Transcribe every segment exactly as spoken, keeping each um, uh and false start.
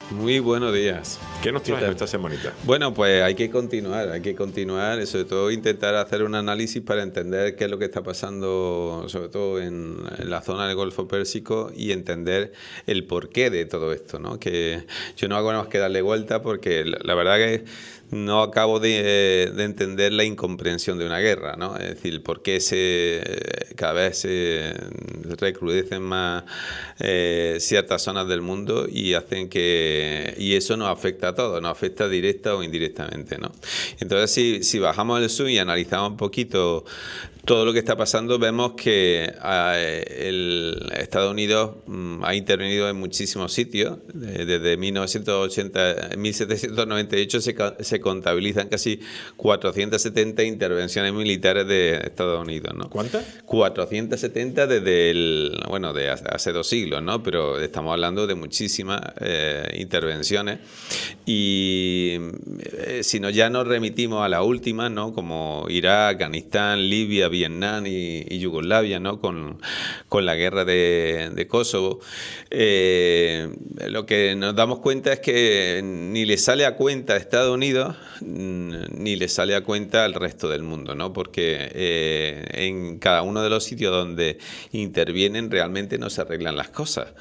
Muy buenos días. ¿Qué nos traes esta semanita? Bueno, pues hay que continuar, hay que continuar y sobre todo intentar hacer un análisis para entender qué es lo que está pasando, sobre todo en, en la zona del Golfo Pérsico, y entender el porqué de todo esto, ¿no? Que yo no hago nada más que darle vuelta porque la, la verdad que no acabo de, de entender la incomprensión de una guerra, ¿no? Es decir, por qué se, cada vez se recrudecen más eh, ciertas zonas del mundo y hacen que y eso nos afecta a todos, nos afecta directa o indirectamente, ¿no? Entonces, si, si bajamos el zoom y analizamos un poquito todo lo que está pasando, vemos que eh, el Estados Unidos mm, ha intervenido en muchísimos sitios. Eh, desde mil novecientos ochenta, mil setecientos noventa y ocho se, se contabilizan casi cuatrocientas setenta intervenciones militares de Estados Unidos, ¿no? ¿Cuántas? cuatrocientas setenta desde el, bueno, de hace dos siglos, ¿no? Pero estamos hablando de muchísimas eh, intervenciones. Y eh, si no, ya nos remitimos a las últimas, ¿no? Como Irak, Afganistán, Libia, Vietnam y, y Yugoslavia, ¿no? Con, con la guerra de, de Kosovo. Eh, lo que nos damos cuenta es que ni le sale a cuenta a Estados Unidos ni le sale a cuenta al resto del mundo, ¿no? Porque eh, en cada uno de los sitios donde intervienen realmente no se arreglan las cosas.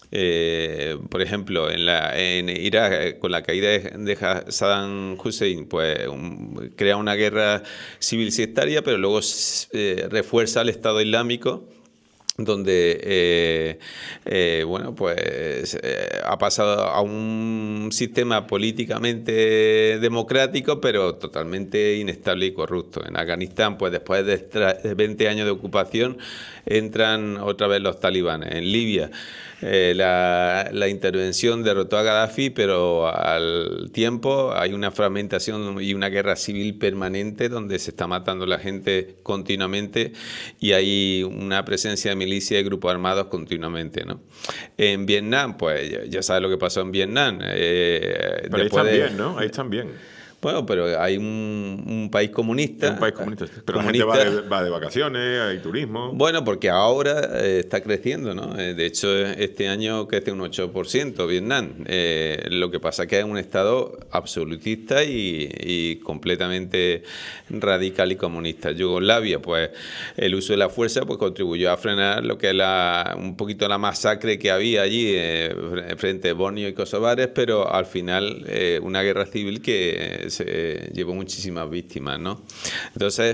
Eh, por ejemplo, en, la, en Irak, con la caída de, de Saddam Hussein, pues un, crea una guerra civil sectaria, pero luego eh, refuerza al Estado Islámico, donde eh, eh, bueno, pues eh, ha pasado a un sistema políticamente democrático, pero totalmente inestable y corrupto. En Afganistán, pues después de veinte años de ocupación, entran otra vez los talibanes. En Libia, eh, la, la intervención derrotó a Gaddafi, pero al tiempo hay una fragmentación y una guerra civil permanente donde se está matando la gente continuamente y hay una presencia de milicias y grupos armados continuamente, ¿no? En Vietnam, pues ya, ya sabes lo que pasó en Vietnam. Eh, pero ahí están de... bien, ¿no? Ahí están bien. Bueno, pero hay un, un país comunista. Un país comunista. Pero comunista. La gente va de, va de vacaciones, hay turismo. Bueno, porque ahora eh, está creciendo, ¿no? Eh, de hecho, este año crece un ocho por ciento Vietnam. Eh, lo que pasa es que es un estado absolutista y, y completamente radical y comunista. Yugoslavia, pues el uso de la fuerza pues contribuyó a frenar lo que es la, un poquito la masacre que había allí eh, frente a Bosnia y Kosovares, pero al final eh, una guerra civil que se llevó muchísimas víctimas, ¿no? Entonces,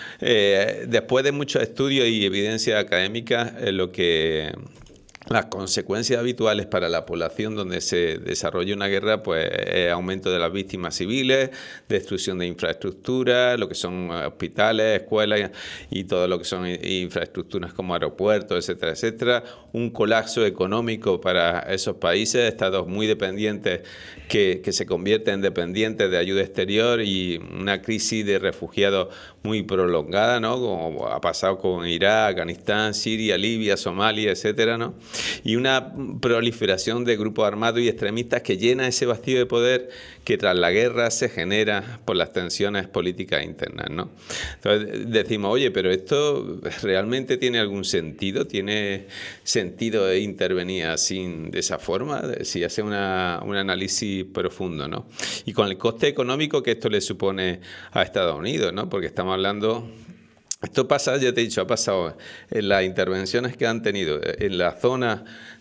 eh, después de muchos estudios y evidencias académicas, eh, lo que las consecuencias habituales para la población donde se desarrolla una guerra, pues es aumento de las víctimas civiles, destrucción de infraestructuras, lo que son hospitales, escuelas y todo lo que son infraestructuras como aeropuertos, etcétera, etcétera. Un colapso económico para esos países, estados muy dependientes que, que se convierten en dependientes de ayuda exterior y una crisis de refugiados muy prolongada, ¿no? Como ha pasado con Irak, Afganistán, Siria, Libia, Somalia, etcétera, ¿no? Y una proliferación de grupos armados y extremistas que llena ese vacío de poder que tras la guerra se genera por las tensiones políticas internas, ¿no? Entonces decimos, oye, pero esto realmente tiene algún sentido, tiene sentido intervenir así de esa forma, si hace una, un análisis profundo, ¿no? Y con el coste económico que esto le supone a Estados Unidos, ¿no? Porque estamos hablando... Esto pasa, ya te he dicho, ha pasado en las intervenciones que han tenido en la zona,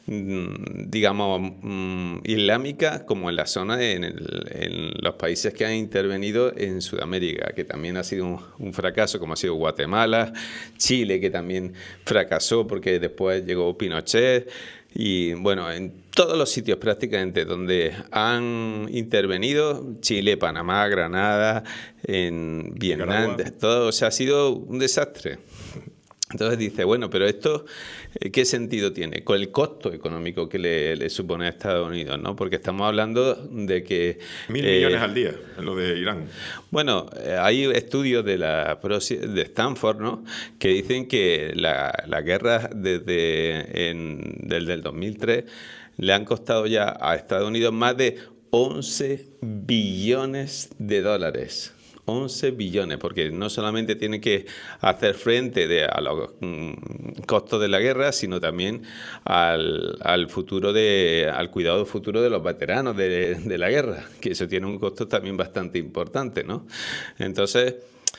digamos, islámica, como en la zona, en, el, en los países que han intervenido en Sudamérica, que también ha sido un, un fracaso, como ha sido Guatemala, Chile, que también fracasó porque después llegó Pinochet. Y bueno, en todos los sitios prácticamente donde han intervenido, Chile, Panamá, Granada, en Vietnam, todo, o sea, ha sido un desastre. Entonces dice, bueno, pero esto, ¿qué sentido tiene? Con el costo económico que le, le supone a Estados Unidos, ¿no? Porque estamos hablando de que... Mil eh, millones al día, en lo de Irán. Bueno, hay estudios de, la, de Stanford, ¿no? Que dicen que la, la guerra desde, en, desde el dos mil tres le han costado ya a Estados Unidos más de once billones de dólares. once billones, porque no solamente tiene que hacer frente de, a los mm, costos de la guerra, sino también al, al futuro de, al cuidado futuro de los veteranos de, de la guerra, que eso tiene un costo también bastante importante, ¿no? Entonces,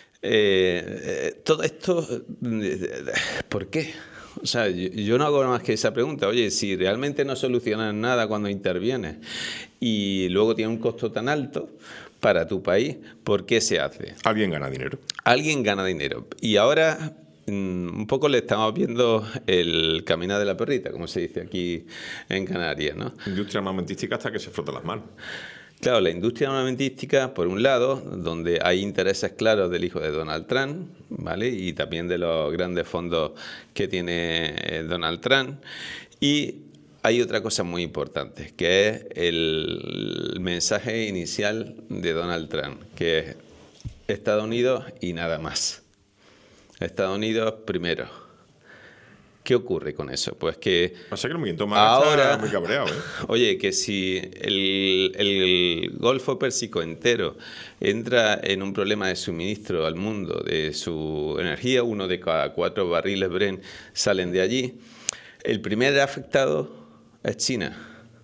eh, todo esto, ¿por qué? O sea, yo, yo no hago más que esa pregunta. Oye, si realmente no solucionas nada cuando intervienes y luego tiene un costo tan alto para tu país, ¿por qué se hace? Alguien gana dinero. Alguien gana dinero. Y ahora mmm, un poco le estamos viendo el camino de la perrita, como se dice aquí en Canarias, ¿no? Industria armamentística hasta que se frota las manos. Claro, la industria armamentística, por un lado, donde hay intereses claros del hijo de Donald Trump, ¿vale? Y también de los grandes fondos que tiene Donald Trump. Y hay otra cosa muy importante, que es el mensaje inicial de Donald Trump, que es Estados Unidos y nada más. Estados Unidos primero. ¿Qué ocurre con eso? Pues que o sea que el movimiento más ahora, está muy cabreado, ¿eh? Oye, que si el, el Golfo Pérsico entero entra en un problema de suministro al mundo de su energía, uno de cada cuatro barriles Brent salen de allí, el primer afectado es China.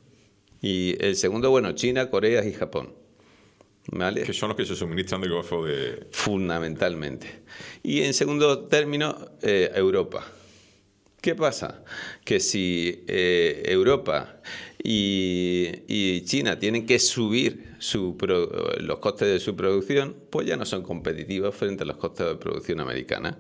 Y el segundo, bueno, China, Corea y Japón. ¿Vale? Que son los que se suministran del Golfo de... Fundamentalmente. Y en segundo término, eh, Europa. ¿Qué pasa? Que si eh, Europa y, y China tienen que subir su pro, los costes de su producción, pues ya no son competitivos frente a los costes de producción americana.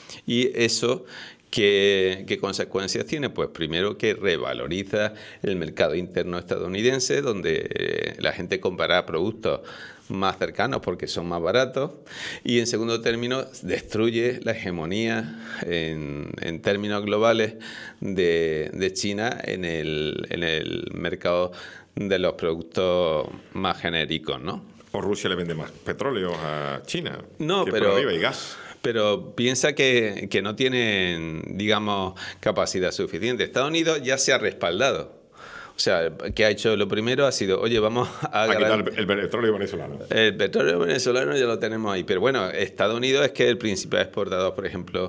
Y eso, ¿qué, qué consecuencias tiene? Pues primero que revaloriza el mercado interno estadounidense, donde eh, la gente comprará productos más cercanos porque son más baratos, y en segundo término destruye la hegemonía en, en términos globales de, de China en el, en el mercado de los productos más genéricos, ¿no? O Rusia le vende más petróleo a China. No, que pero... por arriba y gas. Pero piensa que, que no tienen, digamos, capacidad suficiente. Estados Unidos ya se ha respaldado. O sea, ¿qué ha hecho? Lo primero ha sido, oye, vamos a... A quitar el, el petróleo venezolano. El petróleo venezolano ya lo tenemos ahí. Pero bueno, Estados Unidos es que es el principal exportador, por ejemplo,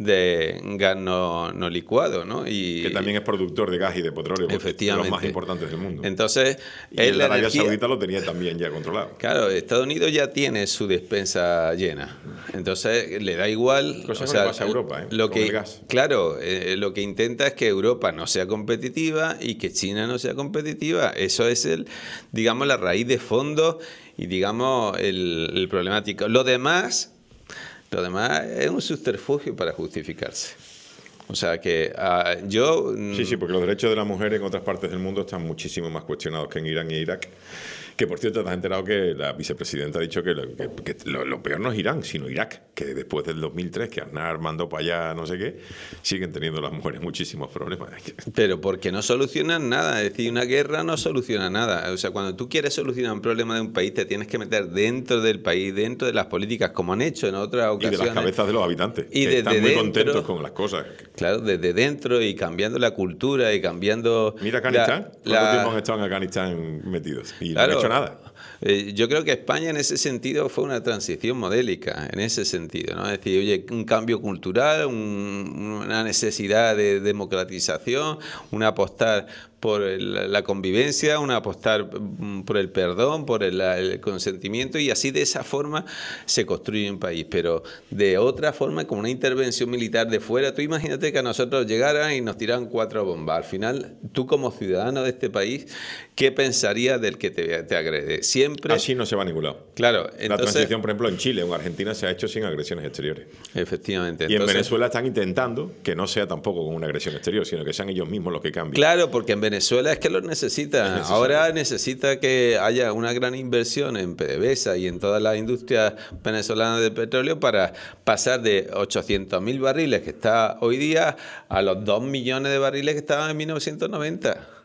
de gas no, no licuado, ¿no? Y, que también es productor de gas y de petróleo. Efectivamente. De los más importantes del mundo. Entonces, y el Arabia energía... Saudita lo tenía también ya controlado. Claro, Estados Unidos ya tiene su despensa llena. Entonces, le da igual... Cosa o que sea, no pasa a Europa, ¿eh? Lo Con que, el gas. Claro, eh, lo que intenta es que Europa no sea competitiva y que China no sea competitiva. Eso es el, digamos, la raíz de fondo y, digamos, el, el problemático. Lo demás, lo demás es un subterfugio para justificarse. O sea que uh, yo... Sí, sí, porque los derechos de la mujer en otras partes del mundo están muchísimo más cuestionados que en Irán y Irak. Que, por cierto, te has enterado que la vicepresidenta ha dicho que, lo, que, que lo, lo peor no es Irán, sino Irak, que después del dos mil tres, que Aznar mandó para allá no sé qué, siguen teniendo las mujeres muchísimos problemas. Pero porque no solucionan nada, es decir, una guerra no soluciona nada. O sea, cuando tú quieres solucionar un problema de un país, te tienes que meter dentro del país, dentro de las políticas, como han hecho en otras ocasiones. Y de las cabezas de los habitantes, y que están muy dentro, contentos con las cosas. Claro, desde dentro y cambiando la cultura y cambiando... Mira Afganistán, ¿cuánto la... tiempo han estado en Afganistán metidos? Y claro, no han hecho nada. Eh, yo creo que España en ese sentido fue una transición modélica, en ese sentido, ¿no? Es decir, oye, un cambio cultural, un, una necesidad de democratización, un apostar por el, la convivencia, un apostar por el perdón, por el, el consentimiento, y así de esa forma se construye un país. Pero de otra forma, como una intervención militar de fuera, tú imagínate que a nosotros llegaran y nos tiraran cuatro bombas. Al final, tú como ciudadano de este país, ¿qué pensarías del que te, te agrede? Siempre... Así no se va a ningún lado. Claro. Entonces, la transición, por ejemplo, en Chile o en Argentina se ha hecho sin agresiones exteriores. Efectivamente. Y Entonces, en Venezuela están intentando que no sea tampoco con una agresión exterior, sino que sean ellos mismos los que cambien. Claro, porque en Venezuela es que los necesita. Es Ahora necesita que haya una gran inversión en PDVSA y en todas las industrias venezolanas de petróleo para pasar de ochocientos mil barriles que está hoy día a los dos millones de barriles que estaban en mil novecientos noventa.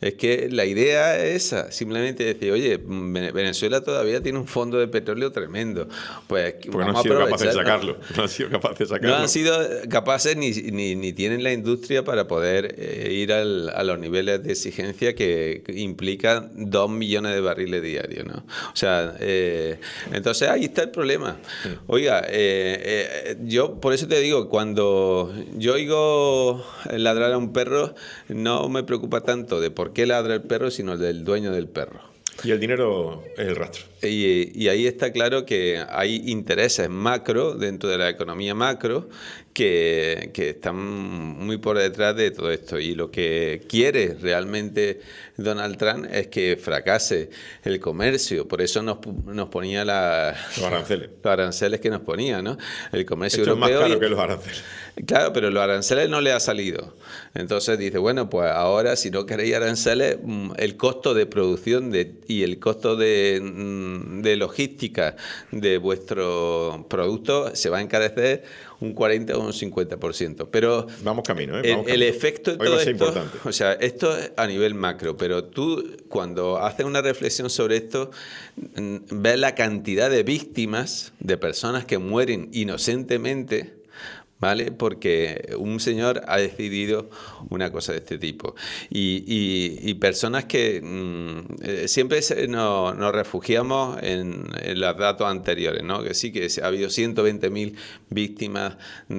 Es que la idea es esa, simplemente decir, oye, Venezuela todavía tiene un fondo de petróleo tremendo. Pues Porque no han sido capaces de sacarlo. No han sido capaces de sacarlo. No han sido capaces ni, ni, ni tienen la industria para poder eh, ir al, a los niveles de exigencia que, que implican dos millones de barriles diarios, ¿no? O sea, eh, entonces ahí está el problema. Oiga, eh, eh, yo por eso te digo, cuando yo oigo ladrar a un perro, no me preocupa tanto de por qué ladra el perro, sino del dueño del perro. Y el dinero es el rastro. Y, y ahí está claro que hay intereses macro dentro de la economía macro que, que están muy por detrás de todo esto. Y lo que quiere realmente Donald Trump es que fracase el comercio. Por eso nos, nos ponía la, los aranceles. Los aranceles que nos ponía, ¿no? El comercio Esto europeo. Es más caro y, que los aranceles. Claro, pero los aranceles no le ha salido. Entonces dice, bueno, pues ahora si no queréis aranceles, el costo de producción de, y el costo de, de logística de vuestro producto se va a encarecer un cuarenta o un cincuenta por ciento. Pero vamos camino, ¿eh? Vamos el, camino. el efecto de todo esto, importante. O sea, esto es a nivel macro, pero tú cuando haces una reflexión sobre esto, ves la cantidad de víctimas, de personas que mueren inocentemente, ¿vale? Porque un señor ha decidido una cosa de este tipo. Y, y, y personas que mmm, siempre se, no, nos refugiamos en, en los datos anteriores, ¿no? Que sí, que ha habido ciento veinte mil víctimas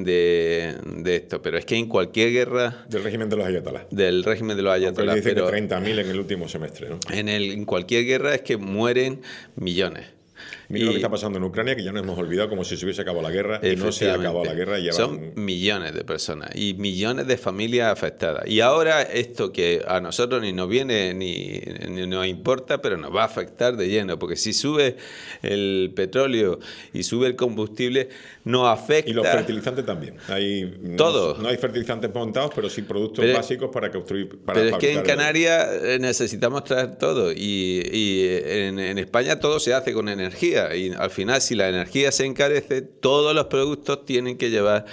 de, de esto. Pero es que en cualquier guerra... Del régimen de los ayatolás. Del régimen de los ayatolás. Dicen que treinta mil en el último semestre, ¿no? En, el, en cualquier guerra es que mueren millones. Mira y, lo que está pasando en Ucrania, que ya nos hemos olvidado como si se hubiese acabado la guerra, y no se ha acabado la guerra. Y ya son van... millones de personas y millones de familias afectadas. Y ahora esto que a nosotros ni nos viene ni, ni nos importa, pero nos va a afectar de lleno, porque si sube el petróleo y sube el combustible, nos afecta... Y los fertilizantes también. Hay, todo. No, no hay fertilizantes montados, pero sí productos pero, básicos para construir... Para pero es que en Canarias el... necesitamos traer todo y, y en, en España todo se hace con energía. Y al final, si la energía se encarece, todos los productos tienen que llevar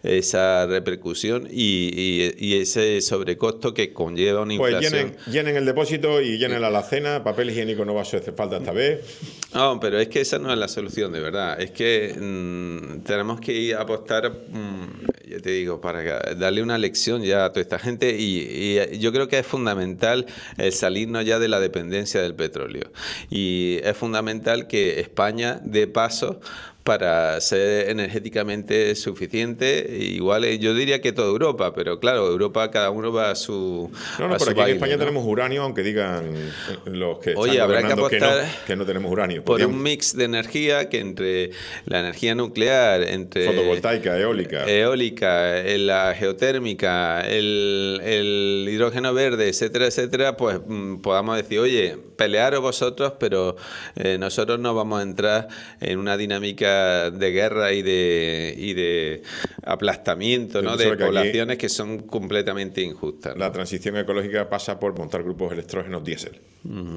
esa repercusión y, y, y ese sobrecosto que conlleva una pues inflación. Llenen, llenen el depósito y llenen la alacena. Papel higiénico no va a hacer falta esta vez. No, pero es que esa no es la solución, de verdad. Es que mmm, tenemos que ir a apostar, mmm, ya te digo, para darle una lección ya a toda esta gente y, y yo creo que es fundamental el salirnos ya de la dependencia del petróleo. Y es fundamental que España dé paso para ser energéticamente suficiente, igual yo diría que toda Europa, pero claro, Europa cada uno va a su No, no, a por su aquí baile, en España ¿no? tenemos uranio, aunque digan los que Oye, están habrá que gobernando apostar que no, que no tenemos uranio. por Podríamos... un mix de energía que entre la energía nuclear, entre fotovoltaica, eólica, eólica, la geotérmica, el, el hidrógeno verde, etcétera, etcétera, pues mmm, podamos decir, oye, pelearos vosotros, pero eh, nosotros no vamos a entrar en una dinámica de guerra y de, y de aplastamiento, ¿no? de poblaciones que son completamente injustas, ¿no? La transición ecológica pasa por montar grupos electrógenos diésel. Mm.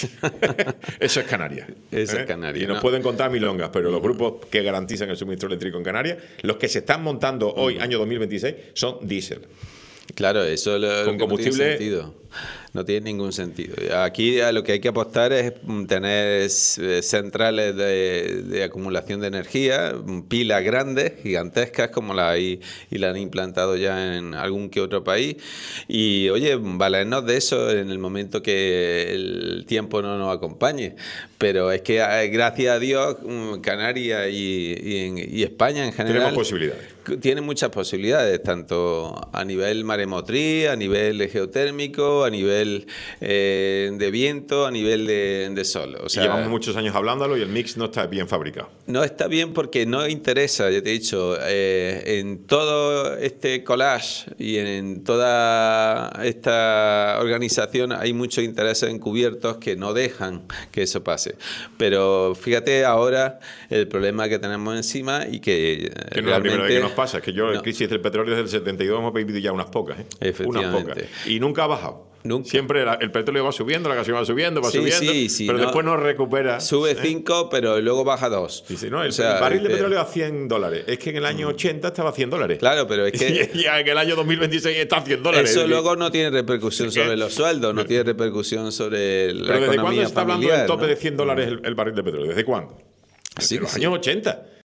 Eso es Canarias. Eso ¿eh? es Canarias. Y nos ¿no? pueden contar milongas, pero los grupos que garantizan el suministro eléctrico en Canarias, los que se están montando hoy, mm. año dos mil veintiséis, son diésel. Claro, eso lo, con lo combustible no tiene sentido. No tiene ningún sentido. Aquí a lo que hay que apostar es tener centrales de, de acumulación de energía, pilas grandes, gigantescas, como la hay y la han implantado ya en algún que otro país. Y oye, valernos de eso en el momento que el tiempo no nos acompañe. Pero es que gracias a Dios, Canarias y, y, y España en general tenemos posibilidades. Tiene muchas posibilidades, tanto a nivel maremotriz, a nivel geotérmico, a nivel eh, de viento, a nivel de, de sol. O sea, y llevamos muchos años hablándolo y el mix no está bien fabricado. No está bien porque no interesa, ya te he dicho, eh, en todo este collage y en toda esta organización hay muchos intereses encubiertos que no dejan que eso pase. Pero fíjate ahora el problema que tenemos encima y que, que no realmente... es la primera vez que nos pasa, es que yo, la No. crisis del petróleo desde el setenta y dos hemos vivido ya unas pocas, ¿eh? Efectivamente. Unas pocas. Y nunca ha bajado. Nunca. Siempre la- el petróleo va subiendo, la gasolina va subiendo, va Sí, subiendo, sí, sí, pero no- después no recupera. Sube ¿eh? cinco, pero luego baja dos. Dice, no, el, O sea, el barril de dice- petróleo a cien dólares. Es que en el año ochenta estaba a cien dólares. Claro, pero es que Y ya en el año dos mil veintiséis está a cien dólares. eso Es luego no tiene repercusión Sí, que- sobre los sueldos, no tiene repercusión sobre la Pero ¿desde cuándo economía se está hablando familiar, del tope ¿no? de cien dólares el, el barril de petróleo? ¿Desde cuándo? Desde Sí, los sí. años ochenta.